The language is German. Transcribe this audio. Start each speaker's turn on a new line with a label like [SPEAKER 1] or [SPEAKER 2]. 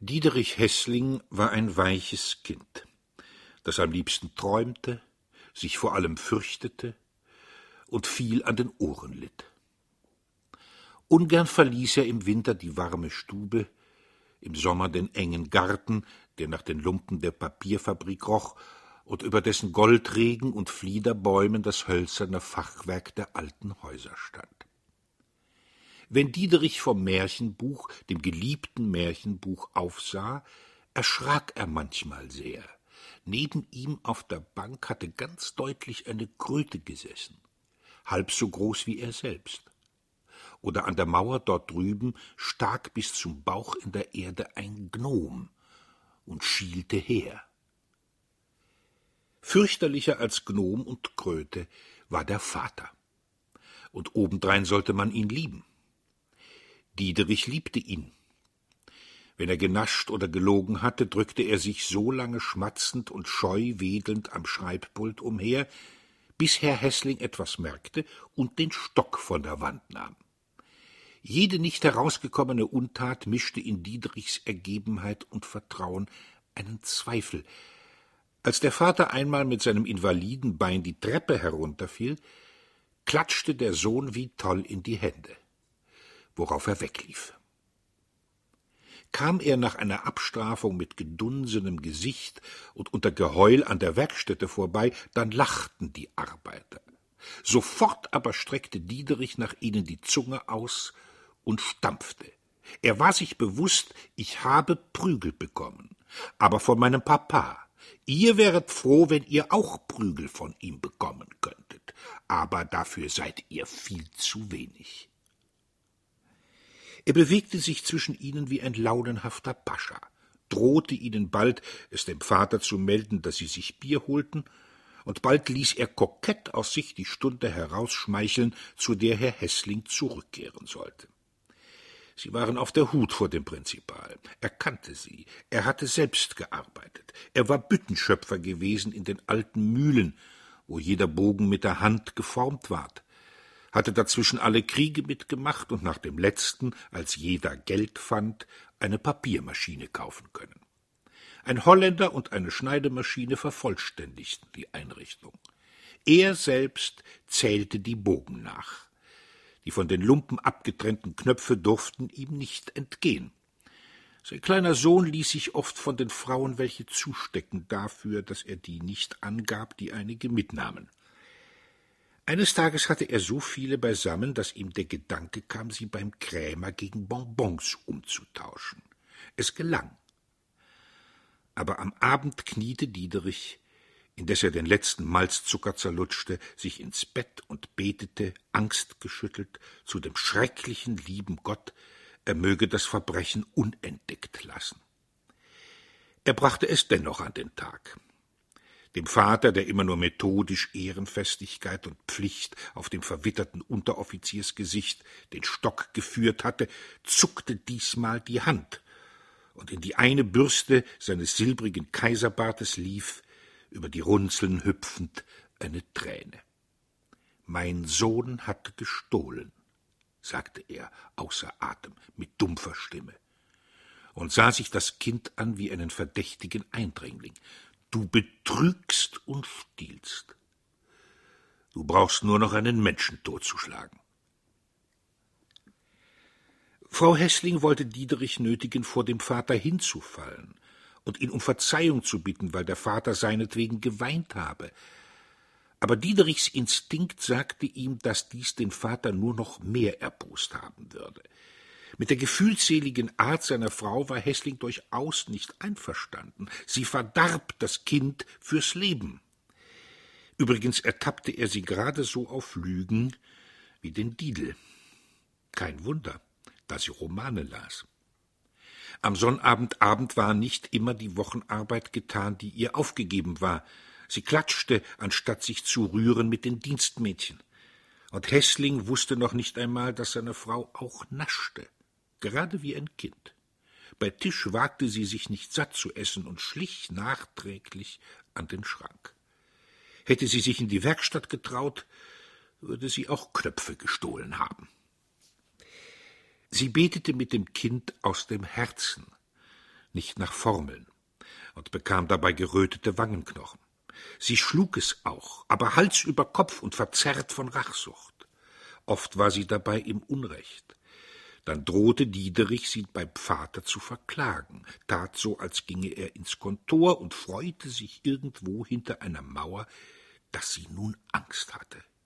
[SPEAKER 1] Diederich Heßling war ein weiches Kind, das am liebsten träumte, sich vor allem fürchtete und viel an den Ohren litt. Ungern verließ er im Winter die warme Stube, im Sommer den engen Garten, der nach den Lumpen der Papierfabrik roch und über dessen Goldregen und Fliederbäumen das hölzerne Fachwerk der alten Häuser stand. Wenn Diederich vom Märchenbuch, dem geliebten Märchenbuch, aufsah, erschrak er manchmal sehr. Neben ihm auf der Bank hatte ganz deutlich eine Kröte gesessen, halb so groß wie er selbst. Oder an der Mauer dort drüben stak bis zum Bauch in der Erde ein Gnom und schielte her. Fürchterlicher als Gnom und Kröte war der Vater. Und obendrein sollte man ihn lieben. Diederich liebte ihn. Wenn er genascht oder gelogen hatte, drückte er sich so lange schmatzend und scheu wedelnd am Schreibpult umher, bis Herr Heßling etwas merkte und den Stock von der Wand nahm. Jede nicht herausgekommene Untat mischte in Diederichs Ergebenheit und Vertrauen einen Zweifel. Als der Vater einmal mit seinem Invalidenbein die Treppe herunterfiel, klatschte der Sohn wie toll in die Hände, worauf er weglief. Kam er nach einer Abstrafung mit gedunsenem Gesicht und unter Geheul an der Werkstätte vorbei, dann lachten die Arbeiter. Sofort aber streckte Diederich nach ihnen die Zunge aus und stampfte. Er war sich bewusst, ich habe Prügel bekommen, aber von meinem Papa. Ihr wäret froh, wenn ihr auch Prügel von ihm bekommen könntet, aber dafür seid ihr viel zu wenig. Er bewegte sich zwischen ihnen wie ein launenhafter Pascha, drohte ihnen bald, es dem Vater zu melden, dass sie sich Bier holten, und bald ließ er kokett aus sich die Stunde herausschmeicheln, zu der Herr Heßling zurückkehren sollte. Sie waren auf der Hut vor dem Prinzipal. Er kannte sie. Er hatte selbst gearbeitet. Er war Büttenschöpfer gewesen in den alten Mühlen, wo jeder Bogen mit der Hand geformt ward, hatte dazwischen alle Kriege mitgemacht und nach dem letzten, als jeder Geld fand, eine Papiermaschine kaufen können. Ein Holländer und eine Schneidemaschine vervollständigten die Einrichtung. Er selbst zählte die Bogen nach. Die von den Lumpen abgetrennten Knöpfe durften ihm nicht entgehen. Sein kleiner Sohn ließ sich oft von den Frauen welche zustecken dafür, dass er die nicht angab, die einige mitnahmen. Eines Tages hatte er so viele beisammen, dass ihm der Gedanke kam, sie beim Krämer gegen Bonbons umzutauschen. Es gelang. Aber am Abend kniete Diederich, indes er den letzten Malzzucker zerlutschte, sich ins Bett und betete, angstgeschüttelt, zu dem schrecklichen lieben Gott, er möge das Verbrechen unentdeckt lassen. Er brachte es dennoch an den Tag. Dem Vater, der immer nur methodisch Ehrenfestigkeit und Pflicht auf dem verwitterten Unteroffiziersgesicht den Stock geführt hatte, zuckte diesmal die Hand, und in die eine Bürste seines silbrigen Kaiserbartes lief, über die Runzeln hüpfend, eine Träne. »Mein Sohn hat gestohlen«, sagte er außer Atem, mit dumpfer Stimme, und sah sich das Kind an wie einen verdächtigen Eindringling. »Du betrügst und stiehlst. Du brauchst nur noch einen Menschen totzuschlagen.« Frau Heßling wollte Diederich nötigen, vor dem Vater hinzufallen und ihn um Verzeihung zu bitten, weil der Vater seinetwegen geweint habe. Aber Diederichs Instinkt sagte ihm, dass dies den Vater nur noch mehr erbost haben würde. Mit der gefühlsseligen Art seiner Frau war Heßling durchaus nicht einverstanden. Sie verdarb das Kind fürs Leben. Übrigens ertappte er sie gerade so auf Lügen wie den Didel. Kein Wunder, da sie Romane las. Am Sonnabendabend war nicht immer die Wochenarbeit getan, die ihr aufgegeben war. Sie klatschte, anstatt sich zu rühren, mit den Dienstmädchen. Und Heßling wusste noch nicht einmal, dass seine Frau auch naschte, gerade wie ein Kind. Bei Tisch wagte sie sich nicht satt zu essen und schlich nachträglich an den Schrank. Hätte sie sich in die Werkstatt getraut, würde sie auch Knöpfe gestohlen haben. Sie betete mit dem Kind aus dem Herzen, nicht nach Formeln, und bekam dabei gerötete Wangenknochen. Sie schlug es auch, aber Hals über Kopf und verzerrt von Rachsucht. Oft war sie dabei im Unrecht. Dann drohte Diederich, sie beim Vater zu verklagen, tat so, als ginge er ins Kontor und freute sich irgendwo hinter einer Mauer, dass sie nun Angst hatte.